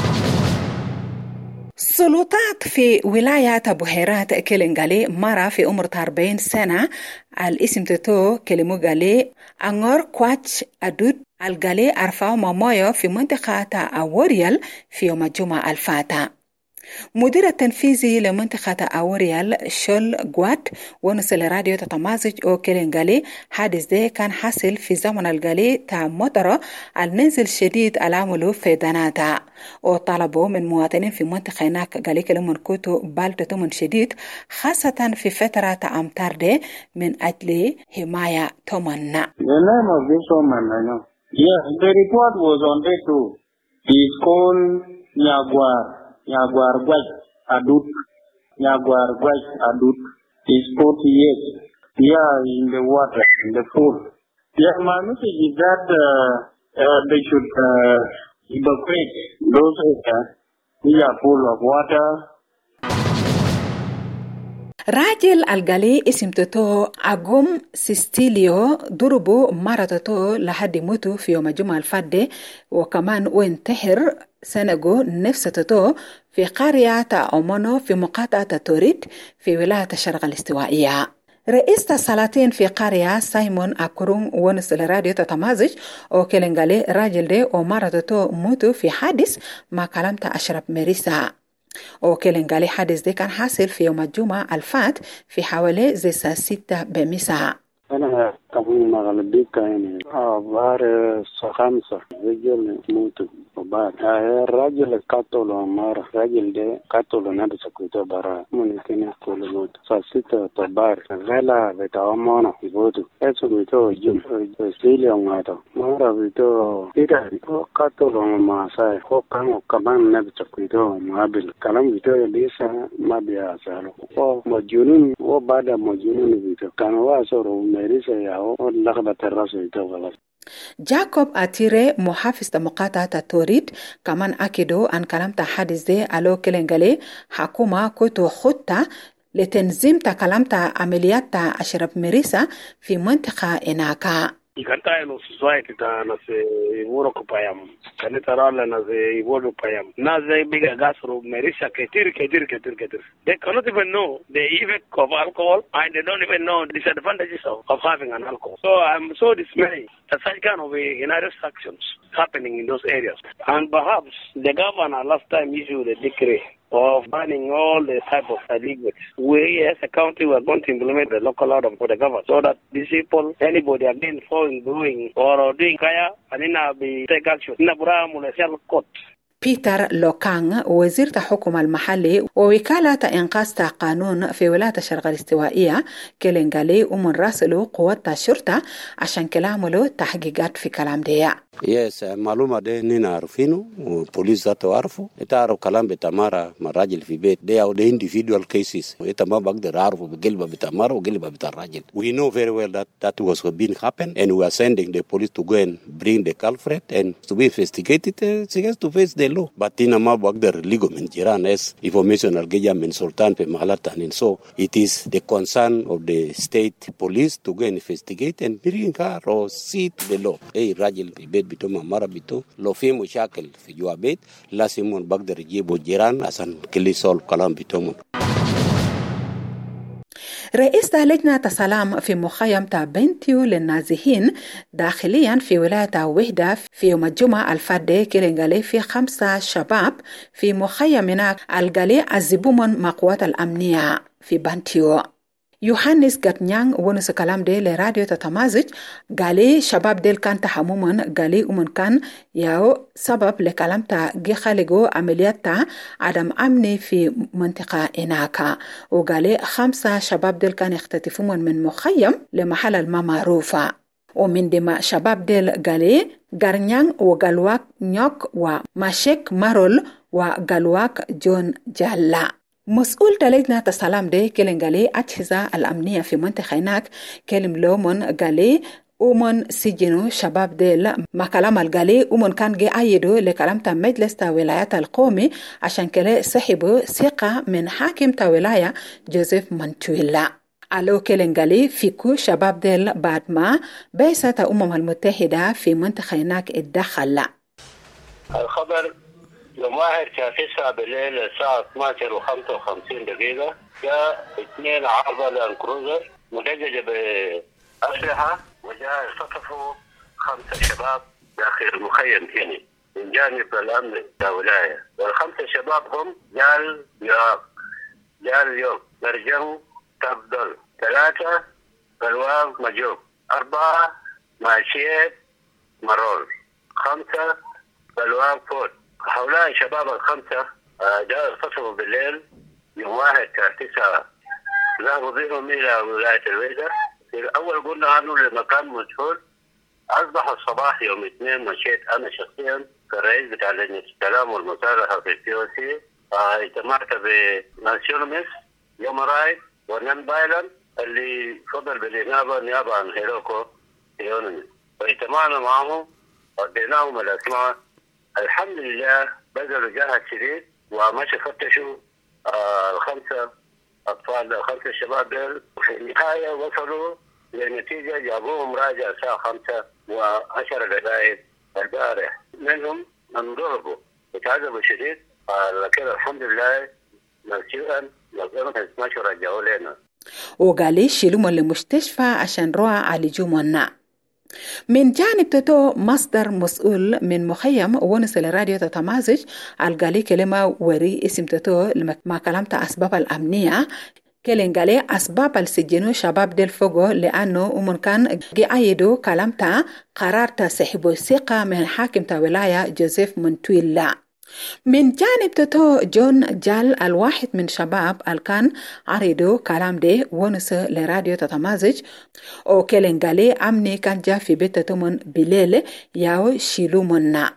[SPEAKER 17] سلطات في ولاية بحيرات كيلنغالي مرة في عمر 40 سنة الاسم تتو كلمو غالي أنغور كواتش أدود الغالي أرفاو مامويو في منطقة أوريال في يوم الجمعة الفاتح. مدير التنفيذي لمنطقة أوريال شول غوات ونصل راديو تتمازج أو كيلنغالي حادث ده كان حاصل في زمن الغالي تا مطرة النزل شديد العملو في داناتا وطلبوا من مواطنين في منطقة هناك غالي كلمون كوتو بالتو من شديد خاصة في فترة أمطار ده من أجل حماية تومن.
[SPEAKER 18] The name of this woman, I know. Yeah, the report was on day 2.
[SPEAKER 6] is called Nyaguar Gwaj Adut. Nyaguar Gwaj Adut is 40 years. Yeah, in the water, in the pool. Yeah, my message is that they should evacuate those areas which are full of water.
[SPEAKER 17] راجل القلي اسم توتو أقوم سيستيليو ضربوا مرة توتو لحد موتو في يوم الجمعة الفادة وكمان وانتحر سنقو نفس توتو في قرية أومونو في مقاطعة توريت في ولاية الشرق الاستوائية. رئيس السلاطين في قرية سايمون أكرون ونس الراديو تتمازج وكلنغالي راجل دي ومرة توتو موتو في حادث مع كلامة أشرف مريسا. وكلنغالي حادث دي كان حاصل في يوم الجمعة الفات في حوالي زي الساعة 6 بمساء.
[SPEAKER 18] أنا كمان مغلبيك يعني بار 5 رجل موتوا وبار الرجل قتل ومار رجل ده قتل نادي سكوتو برا ممكن كل موت 6 طبار غلا بتاعمنا يبودوا اسمه جم سيليا ماتا مارا بيتو كده قتل وما ساي هو كمان نادي سكوتو ما بالكلام بيتو لسه ما بيعسلوا هو مجنون وبعد مجنون بيتو كانوا واسروا
[SPEAKER 17] جاكوب أتيري محافظ مقاطعة توريد كمان أكدوا أن كلام حادث دي ألو كلنغالي حكومة كتو خطة لتنظيم كلام عمليات أشرف مريسا في منطقة إناكا.
[SPEAKER 4] Ikanta ino society ta na se iworo kupayam. Kanita rala na se iworo kupayam. Na se biga gasro merisha ketir. They cannot even know the effect of alcohol and they don't even know the disadvantages of having an alcohol. So I'm so dismayed that such kind of inarious actions happening in those areas. And perhaps the governor last time issued a decree of banning all the type of liquids. We as a county were going to implement the local law for the government so that these people, anybody again doing or doing kaya, and then be take action. In Abraham will court.
[SPEAKER 17] بيتر لوكانغ وزير الحكومة المحلي ووكالة إنقاذ قانون في ولاية الشرق الاستوائية كلنغالي ومن راسلوا قوات الشرطة عشان كلاملو تحقيقات في كلام ديا.
[SPEAKER 19] Yes, معلومة ده نينا عارفينه وبوليس ذاته عارفه. تعرف كلام بتمارا مراجل في بيت. They are the individual cases. ما بقدر أعرفه بقلبه بتمارا وقلبه بتراجل. We know very well that was being happened and we are sending the police to go and bring the culprit and to be investigated. She has to face the law. But in ما بقدر ليجو من جيران as information الجاية من سلطان في مغلطة. So it is the concern of the state police to go and investigate and bring her or see the law. راجل في بيت بتو مامارا بتو لو في مشاكل في جوا بيت لازم بقدر يجيبوا جيران عشان كل يسولف كلام بتوعهم.
[SPEAKER 17] رئيس لجنة السلام في مخيم بنتيو للنازحين داخليا في ولاية وحدة في يوم الجمعة الفادة كيلنغالي في 5 شباب في مخيمنا الغالي عزبومن مقوات الأمنية في بنتيو. يوحانيس غاتنيان ونس كلام دي لراديو تتمازج قالي شباب ديل كان تحمومن قالي ومن كان ياو سبب لكلام تا جي خالقو عمليات تا عدم أمني في منطقة إناكا وقالي 5 شباب ديل كان يختطفون من مخيم لمحل الما معروفة ومن دماء شباب ديل قالي غارنيان وقالواك نيوك وماشيك مارول وقالواك جون جالا. مسؤول لجنة السلام دي كلنغالي أجهزة الأمنية في منطقة هناك كلم لومن قالي ومن سجنوا شباب ديل ما كلام القالي ومن كان جي أيدو لكلام تا مجلس تا ولاية القومي عشان كلا سحبوا ثقة من حاكم تا ولاية جوزيف منتويلا. ألو كلنغالي فيكو شباب ديل بعد ما بعثة المتحدة في منطقة هناك اتدخل.
[SPEAKER 20] الخبر يوم 1/9 بالليل الساعة 12:55 جاء 2 عربة لاند كروزر مدججة بأسلحة وجاء اختطفوا 5 شباب داخل المخيم هنا من جانب الأمن الولاية. وال5 شباب هم جال يوم برجم تبدل 3 بلوان مجوب 4 ماشيات مرول 5 بلوان فوت. هؤلاء الشباب ال5 جاءوا اختطفوا بالليل يوم 1/9 ذهبوا بهم إلى ولاية الويدر. الأول قلنا عنه لمكان مجهول أصبح الصباح يوم الاثنين مشيت أنا شخصيا كرئيس بتاع لجنة السلام والمصالحة في POC. اجتمعت بناسيونمس يومرايت ونان بايلن اللي فضل بالنيابة عن هيروكو يونمس، واجتمعنا معهم وديناهم الأسماء. الحمد لله بذلوا جهد شديد ومشي فتشوا الخمسة أطفال، 5 شباب دول. في النهاية وصلوا لنتيجة جابوهم راجع الساعة 5:10 دقائق البارح. منهم انضربوا وتعذبوا شديد، لكن الحمد لله نسيئا مشوا رجعوا لنا.
[SPEAKER 17] وقال يشيلوا للمستشفى عشان روح عالجوا النع. من جانب تتو مصدر مسؤول من مخيم ونس الراديو تتمازج القالي كلمة وري اسم تتو لما كلمت أسباب الأمنية كلين قالي أسباب السجنو شباب ديل فوقو لأنه ومن كان قايدو كلمتا قرار تسحبو الثقة من الحاكم تا ولاية جوزيف منتويلا. من جانب تتو جون جال الواحد من شباب الكان عريدو كلام دي ونس لراديو تتمازج وكلين قالي أمني كان جا في بيت تتمن بليل ياو شيلو منا.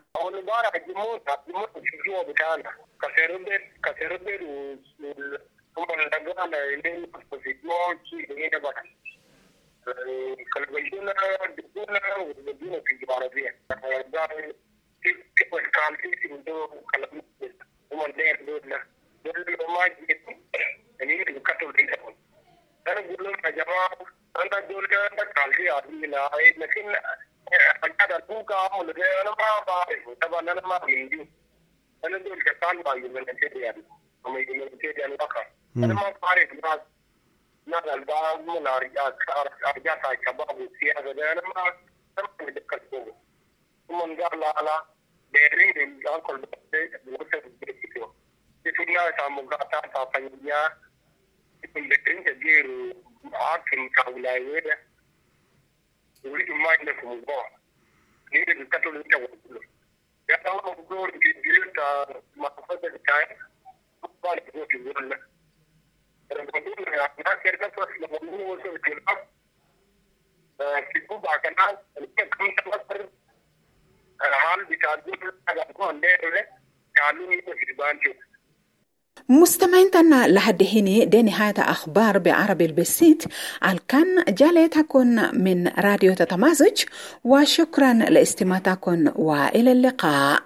[SPEAKER 17] مستمعين لحد هنا دي نهاية أخبار بعربي البسيط الكان جاليتكم من راديو تتمازج، وشكرا لاستماعتكم وإلى اللقاء.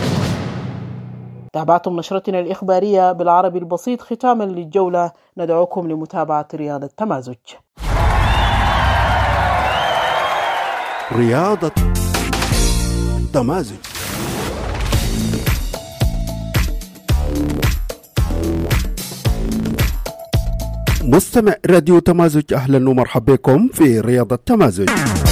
[SPEAKER 1] تابعتم نشرتنا الإخبارية بالعربي البسيط. ختاما للجولة ندعوكم لمتابعة رياض التمازج.
[SPEAKER 21] رياضة تمازج. مستمع راديو تمازج، أهلا ومرحبا بكم في رياضة تمازج.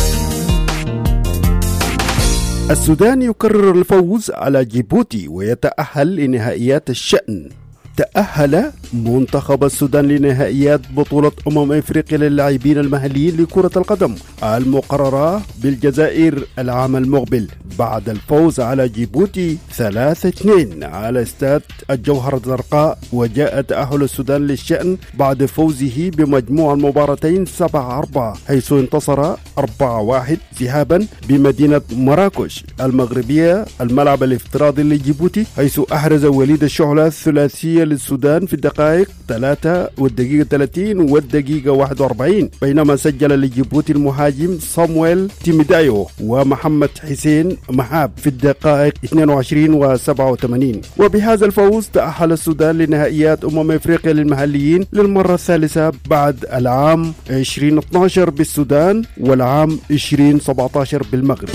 [SPEAKER 21] السودان يكرر الفوز على جيبوتي ويتأهل لنهائيات الشأن. تأهل منتخب السودان لنهائيات بطولة أفريقيا للاعبين المحليين لكرة القدم المقررة بالجزائر العام المقبل بعد الفوز على جيبوتي 3-2 على استاد الجوهرة الزرقاء. وجاء تأهل السودان للشأن بعد فوزه بمجموع المباراتين 7-4، حيث انتصر 4-1 ذهابا بمدينة مراكش المغربية الملعب الافتراضي لجيبوتي، حيث أحرز وليد الشعلة الثلاثية للسودان في الدقائق 3 والدقيقة 30 والدقيقة 41، بينما سجل لجيبوتي المهاجم صامويل تيميدايو ومحمد حسين محاب في الدقائق 22 و87. وبهذا الفوز تأهل السودان لنهائيات أفريقيا للمحليين للمرة الثالثة بعد العام 2012 بالسودان والعام 2017 بالمغرب.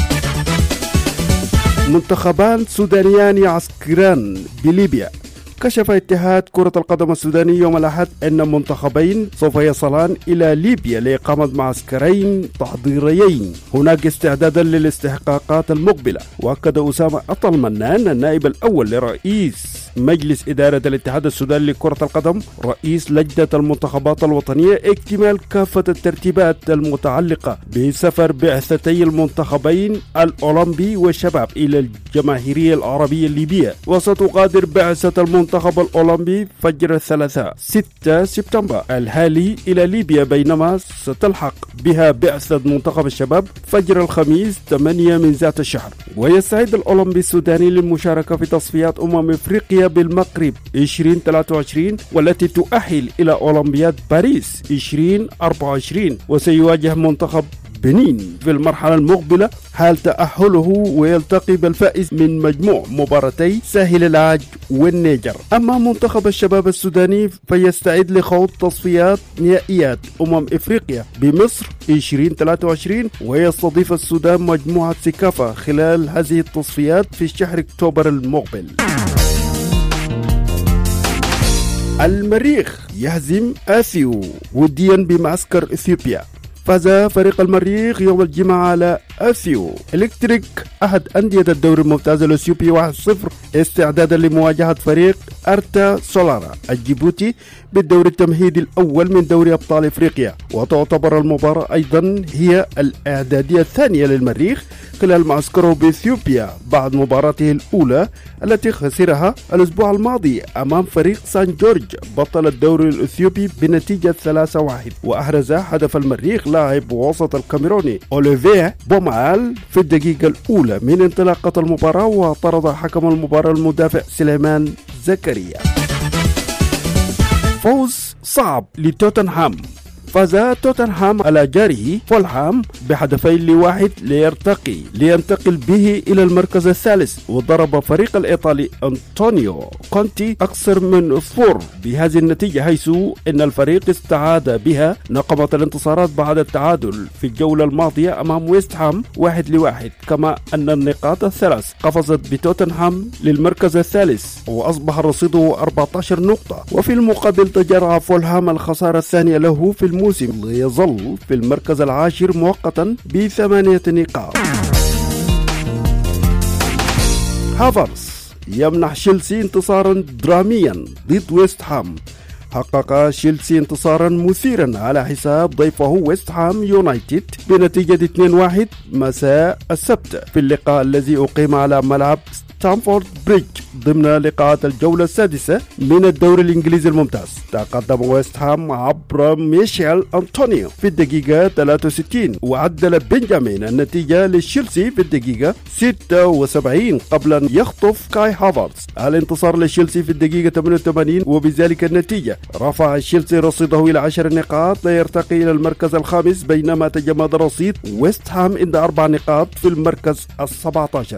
[SPEAKER 21] منتخبان سودانيان يعسكران بليبيا. كشف اتحاد كرة القدم السوداني يوم الأحد أن منتخبين سوف يصلان إلى ليبيا لإقامة معسكرين تحضيريين هناك استعدادا للاستحقاقات المقبلة. وأكد أسامة أطل منان النائب الأول لرئيس مجلس إدارة الاتحاد السوداني لكرة القدم رئيس لجنة المنتخبات الوطنية اكتمال كافة الترتيبات المتعلقة بسفر بعثتي المنتخبين الأولمبي والشباب إلى الجماهيرية العربية الليبية. وستغادر بعثة المنتخب المنتخب الأولمبي فجر الثلاثاء 6 سبتمبر الحالي إلى ليبيا، بينما ستلحق بها بعثة منتخب الشباب فجر الخميس 8 من ذات الشهر. ويستعد الأولمبي السوداني للمشاركة في تصفيات أفريقيا بالمغرب 2023 والتي تؤهل إلى أولمبياد باريس 2024، وسيواجه منتخب بنين في المرحلة المقبلة حال تأهله ويلتقي بالفائز من مجموع مباراتي ساحل العاج والنيجر. أما منتخب الشباب السوداني فيستعد لخوض تصفيات نهائيات أفريقيا بمصر 2023، ويستضيف السودان مجموعة سكافة خلال هذه التصفيات في شهر أكتوبر المقبل. المريخ يهزم آسيو وديا بمعسكر إثيوبيا. فاز فريق المريخ يوم الجمعة على آسيو إلكتريك أحد أندية الدوري الممتاز الأثيوبي 1-0 استعدادا لمواجهة فريق أرتا سولارا الجيبوتي بالدور التمهيدي الأول من دوري أبطال إفريقيا. وتعتبر المباراة أيضا هي الإعدادية الثانية للمريخ خلال معسكره بإثيوبيا بعد مباراته الأولى التي خسرها الأسبوع الماضي أمام فريق سان جورج بطل الدوري الأثيوبي بنتيجة 3-1. وأحرز هدف المريخ لاعب وسط الكاميروني أوليفيه بومال في الدقيقة الأولى من انطلاقة المباراة، وطرد حكم المباراة المدافع سليمان زكريا. فوز صعب لتوتنهام. فاز توتنهام على جاره فولهام ب2-1 لينتقل به إلى المركز الثالث. وضرب فريق الإيطالي أنطونيو كونتي أكثر من أسطور بهذه النتيجة، حيث أن الفريق استعاد بها نقمة الانتصارات بعد التعادل في الجولة الماضية أمام ويست هام 1-1. كما أن النقاط الثلاث قفزت بتوتنهام للمركز الثالث وأصبح رصيده 14 نقطة. وفي المقابل تجرع فولهام الخسارة الثانية له في الموسم ليظل في المركز العاشر مؤقتا ب8 نقاط. هافرز يمنح تشيلسي انتصارا دراميا ضد ويست هام. حقق تشيلسي انتصارا مثيرا على حساب ضيفه ويست هام يونايتد بنتيجة 2-1 مساء السبت في اللقاء الذي أقيم على ملعب ستامفورد بريدج ضمن لقاءات الجولة السادسة من الدوري الإنجليزي الممتاز. تقدم ويست هام عبر ميشيل أنطونيو في الدقيقة 63 وعدل بنجامين النتيجة لتشيلسي في الدقيقة 76 قبل أن يخطف كاي هافرز الانتصار لتشيلسي في الدقيقة 88. وبذلك النتيجة رفع تشيلسي رصيده إلى 10 نقاط ليرتقي إلى المركز الخامس، بينما تجمد رصيد ويست هام عند 4 نقاط في المركز 17.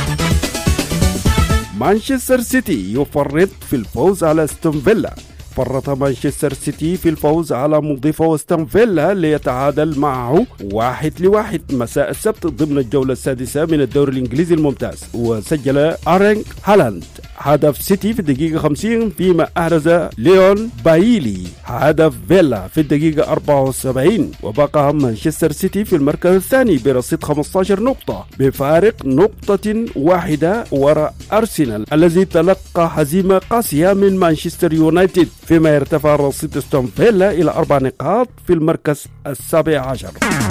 [SPEAKER 21] مانشستر سيتي يفرط في الفوز على أستون فيلا. فرط مانشستر سيتي في الفوز على مضيفه أستون فيلا ليتعادل معه 1-1 مساء السبت ضمن الجولة السادسة من الدوري الإنجليزي الممتاز. وسجل أرلينغ هالاند هدف سيتي في الدقيقة 50، فيما أحرز ليون بايلي هدف فيلا في الدقيقة 74. وبقى مانشستر سيتي في المركز الثاني برصيد 15 نقطة بفارق نقطة واحدة وراء أرسنال الذي تلقى هزيمة قاسية من مانشستر يونايتد، فيما يرتفع رصيد أستون فيلا إلى 4 نقاط في المركز 17.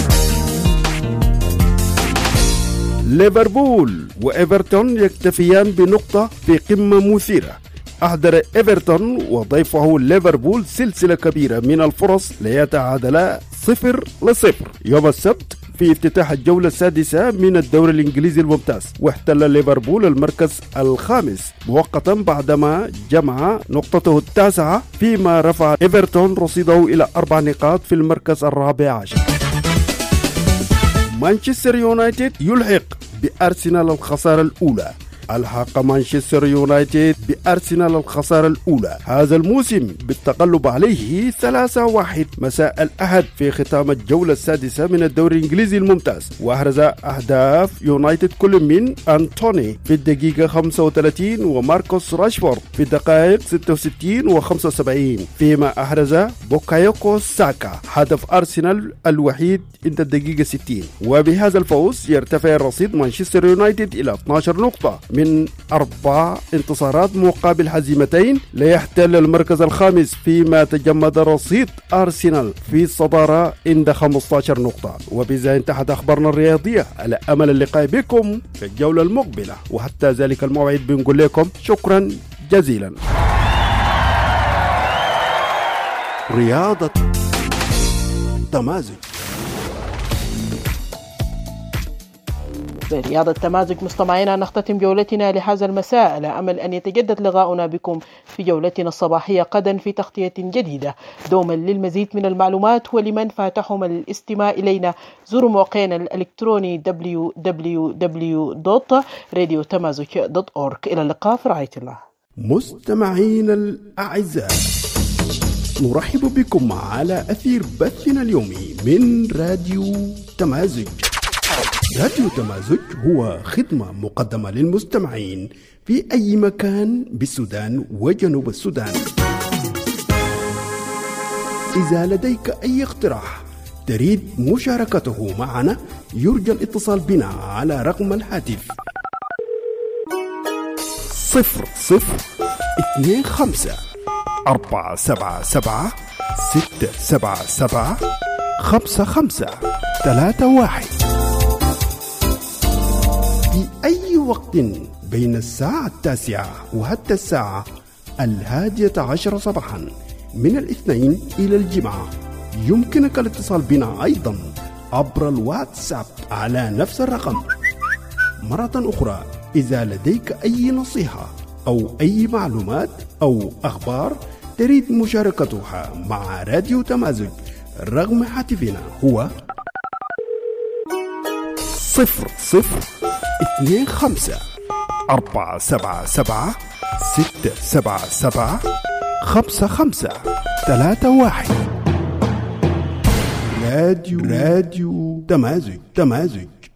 [SPEAKER 21] ليفربول وإيفرتون يكتفيان بنقطة في قمة مثيرة. أحضر إيفرتون وضيفه ليفربول سلسلة كبيرة من الفرص ليتعادلا 0-0 يوم السبت في افتتاح الجولة السادسة من الدوري الإنجليزي الممتاز. واحتل ليفربول المركز الخامس مؤقتا بعدما جمع نقطته 9، فيما رفع إيفرتون رصيده إلى 4 نقاط في المركز 14. مانشستر يونايتد يلحق بأرسنال الخسارة الأولى. ألحق مانشستر يونايتد بأرسنال الخسارة الأولى هذا الموسم بالتغلب عليه 3-1 مساء الأحد في ختام الجولة السادسة من الدوري الإنجليزي الممتاز. وأحرز أهداف يونايتد كل من أنتوني في الدقيقة 35 وماركوس راشفورد في الدقائق 66 و75، فيما أحرز بوكايوكو ساكا هدف أرسنال الوحيد عند الدقيقة 60. وبهذا الفوز يرتفع رصيد مانشستر يونايتد إلى 12 نقطة من 4 انتصارات مقابل هزيمتين ليحتل المركز الخامس، فيما تجمد رصيد أرسنال في الصدارة عند 15 نقطة. وبذا انتهت أخبارنا الرياضية، على أمل اللقاء بكم في الجولة المقبلة، وحتى ذلك الموعد بنقول لكم شكرا جزيلا. رياضة تمازج.
[SPEAKER 1] برياضة تمازج مستمعينا نختتم جولتنا لهذا المساء، على أمل أن يتجدد لقاؤنا بكم في جولتنا الصباحية غدا في تغطية جديدة. دوما للمزيد من المعلومات ولمن فاتحهم الاستماع إلينا زوروا موقعنا الإلكتروني www.radiotamazuk.org. إلى اللقاء في رعاية الله.
[SPEAKER 21] مستمعين الأعزاء، نرحب بكم على أثير بثنا اليومي من راديو تمازج. راديو تمازج هو خدمة مقدمة للمستمعين في أي مكان بالسودان وجنوب السودان. إذا لديك أي اقتراح تريد مشاركته معنا يرجى الاتصال بنا على رقم الهاتف 00-257-677-5531 في أي وقت بين الساعة 9 وحتى الساعة 11 صباحا من الاثنين إلى الجمعة. يمكنك الاتصال بنا أيضا عبر الواتساب على نفس الرقم. مرة أخرى، إذا لديك أي نصيحة أو أي معلومات أو أخبار تريد مشاركتها مع راديو تمازج، رقم هاتفنا هو 00-257-677-5531. راديو تمازج.